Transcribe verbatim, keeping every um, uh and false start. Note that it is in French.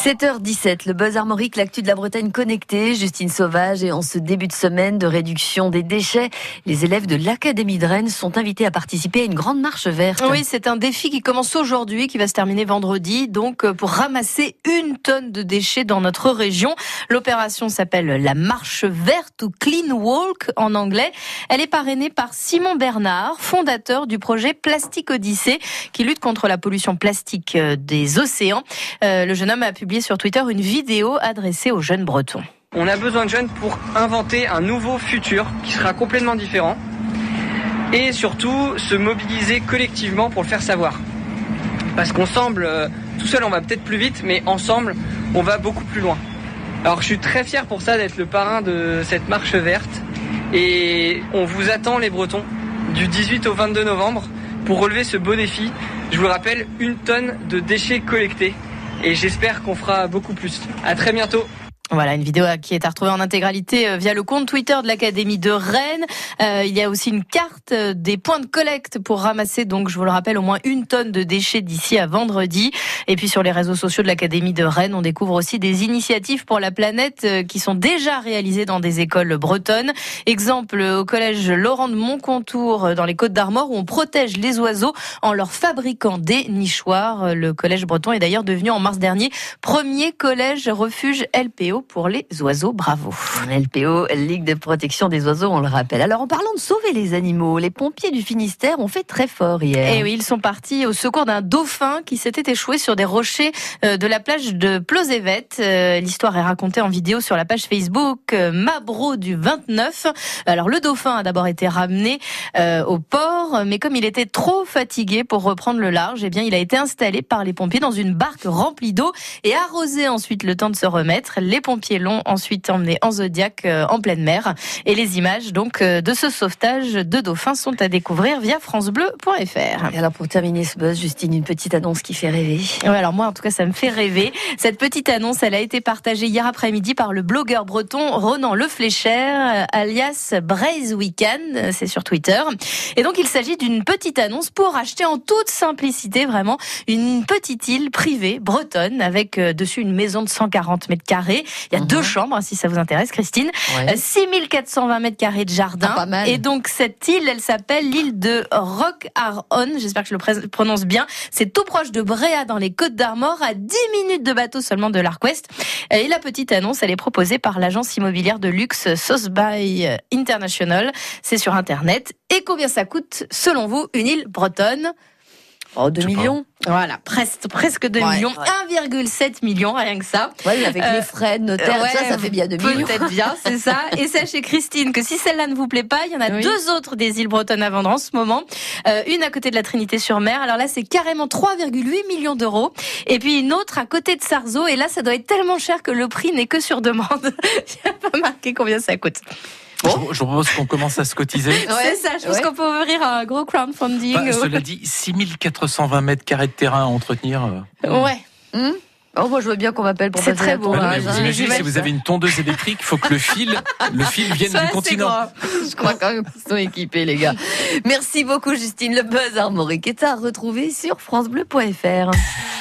sept heures dix-sept, le buzz armorique, l'actu de la Bretagne connectée. Justine Sauvage, et en ce début de semaine de réduction des déchets, les élèves de l'Académie de Rennes sont invités à participer à une grande marche verte. Oui, c'est un défi qui commence aujourd'hui, qui va se terminer vendredi, donc pour ramasser une tonne de déchets dans notre région. L'opération s'appelle la marche verte ou Clean Walk en anglais. Elle est parrainée par Simon Bernard, fondateur du projet Plastic Odyssée, qui lutte contre la pollution plastique des océans. Euh, le jeune homme a publié sur Twitter une vidéo adressée aux jeunes bretons. On a besoin de jeunes pour inventer un nouveau futur qui sera complètement différent et surtout se mobiliser collectivement pour le faire savoir. Parce qu'on semble, euh, tout seul on va peut-être plus vite, mais ensemble on va beaucoup plus loin. Alors je suis très fier pour ça d'être le parrain de cette marche verte et on vous attend les Bretons du dix-huit au vingt-deux novembre pour relever ce beau défi. Je vous le rappelle, une tonne de déchets collectés. Et j'espère qu'on fera beaucoup plus. À très bientôt. Voilà, une vidéo qui est à retrouver en intégralité via le compte Twitter de l'Académie de Rennes. Euh, il y a aussi une carte des points de collecte pour ramasser, donc je vous le rappelle, au moins une tonne de déchets d'ici à vendredi. Et puis sur les réseaux sociaux de l'Académie de Rennes, on découvre aussi des initiatives pour la planète qui sont déjà réalisées dans des écoles bretonnes. Exemple au collège Laurent de Montcontour dans les Côtes-d'Armor, où on protège les oiseaux en leur fabriquant des nichoirs. Le collège breton est d'ailleurs devenu en mars dernier premier collège refuge L P O pour les oiseaux. Bravo. L P O, Ligue de protection des oiseaux, on le rappelle. Alors, en parlant de sauver les animaux, les pompiers du Finistère ont fait très fort hier. Et oui, ils sont partis au secours d'un dauphin qui s'était échoué sur des rochers de la plage de Plozévet. L'histoire est racontée en vidéo sur la page Facebook Mabro du vingt-neuf. Alors, le dauphin a d'abord été ramené euh, au port, mais comme il était trop fatigué pour reprendre le large, eh bien, il a été installé par les pompiers dans une barque remplie d'eau et arrosé ensuite le temps de se remettre. Les pompiers l'ont ensuite emmené en Zodiac euh, en pleine mer. Et les images donc euh, de ce sauvetage de dauphins sont à découvrir via francebleu point f r. Et alors pour terminer ce buzz, Justine, une petite annonce qui fait rêver. Ouais, alors moi en tout cas ça me fait rêver. Cette petite annonce, elle a été partagée hier après-midi par le blogueur breton Ronan Le Flécher, alias Braise Weekend, c'est sur Twitter. Et donc il s'agit d'une petite annonce pour acheter en toute simplicité vraiment une petite île privée bretonne avec euh, dessus une maison de cent quarante mètres carrés. Il y a mmh. deux chambres, si ça vous intéresse, Christine. Ouais. six mille quatre cent vingt mètres carrés de jardin. Ah, pas mal. Et donc, cette île, elle s'appelle l'île de Rock-Ar-On. J'espère que je le prononce bien. C'est tout proche de Bréa, dans les Côtes-d'Armor, à dix minutes de bateau seulement de l'Arc-Ouest. Et la petite annonce, elle est proposée par l'agence immobilière de luxe Sotheby International. C'est sur Internet. Et combien ça coûte, selon vous, une île bretonne ? Oh, deux millions. Voilà, presque, presque deux ouais, millions. Ouais. un virgule sept million, rien que ça. Ouais, avec euh, les frais de notaire, euh, ouais, ça, ça fait bien deux millions. Peut-être bien, c'est ça. Et sachez, Christine, que si celle-là ne vous plaît pas, il y en a oui. deux autres des îles bretonnes à vendre en ce moment. Euh, une à côté de la Trinité-sur-Mer. Alors là, c'est carrément trois virgule huit millions d'euros. Et puis une autre à côté de Sarzeau. Et là, ça doit être tellement cher que le prix n'est que sur demande. Il n'y a pas marqué combien ça coûte. Bon. Je, je propose qu'on commence à se cotiser. Ouais, c'est ça, je pense ouais. qu'on peut ouvrir un gros crowdfunding. Bah, cela dit, six mille quatre cent vingt mètres carrés de terrain à entretenir. Euh... Ouais. Mmh. Oh, moi, je veux bien qu'on m'appelle pour c'est très beau. Bah, vous imaginez, si vous avez une tondeuse électrique, il faut que le fil, le fil vienne ça, du continent. Je crois quand même qu'ils sont équipés, les gars. Merci beaucoup, Justine. Le buzz armorique est à retrouver sur francebleu point f r.